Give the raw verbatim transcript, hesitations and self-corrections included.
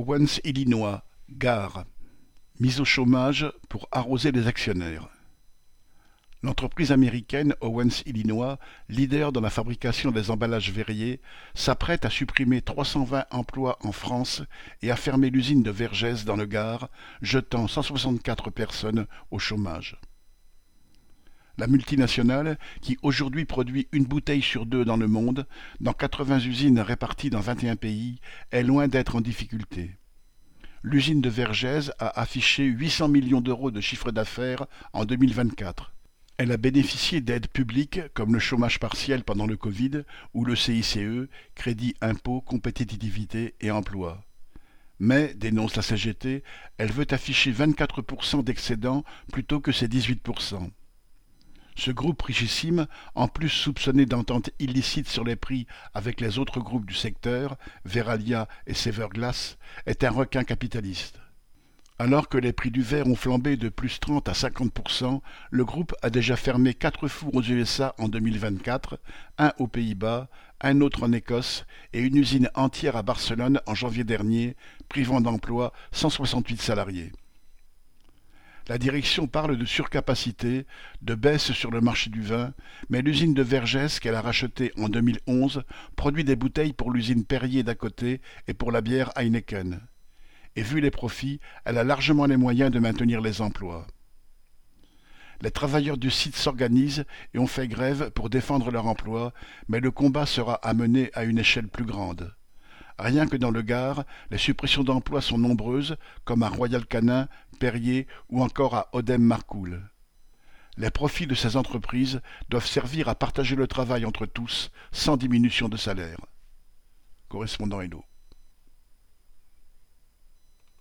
Owens, Illinois, gare, mise au chômage pour arroser les actionnaires. L'entreprise américaine Owens, Illinois, leader dans la fabrication des emballages verriers, s'apprête à supprimer trois cent vingt emplois en France et à fermer l'usine de Vergès dans le Gard, jetant cent soixante-quatre personnes au chômage. La multinationale, qui aujourd'hui produit une bouteille sur deux dans le monde, dans quatre-vingts usines réparties dans vingt et un pays, est loin d'être en difficulté. L'usine de Vergès a affiché huit cents millions d'euros de chiffre d'affaires en deux mille vingt-quatre. Elle a bénéficié d'aides publiques comme le chômage partiel pendant le Covid ou le C I C E, Crédit Impôt Compétitivité et Emploi. Mais, dénonce la C G T, elle veut afficher vingt-quatre pour cent d'excédent plutôt que ses dix-huit pour cent. Ce groupe richissime, en plus soupçonné d'ententes illicites sur les prix avec les autres groupes du secteur, Verallia et Severglass, est un requin capitaliste. Alors que les prix du verre ont flambé de plus trente à cinquante pour cent, le groupe a déjà fermé quatre fours aux U S A en deux mille vingt-quatre, un aux Pays-Bas, un autre en Écosse et une usine entière à Barcelone en janvier dernier, privant d'emploi cent soixante-huit salariés. La direction parle de surcapacité, de baisse sur le marché du vin, mais l'usine de Vergès qu'elle a rachetée en deux mille onze produit des bouteilles pour l'usine Perrier d'à côté et pour la bière Heineken. Et vu les profits, elle a largement les moyens de maintenir les emplois. Les travailleurs du site s'organisent et ont fait grève pour défendre leur emploi, mais le combat sera amené à une échelle plus grande. Rien que dans le Gard, les suppressions d'emplois sont nombreuses, comme à Royal Canin, Perrier ou encore à Odem-Marcoule. Les profits de ces entreprises doivent servir à partager le travail entre tous, sans diminution de salaire. Correspondant Hello.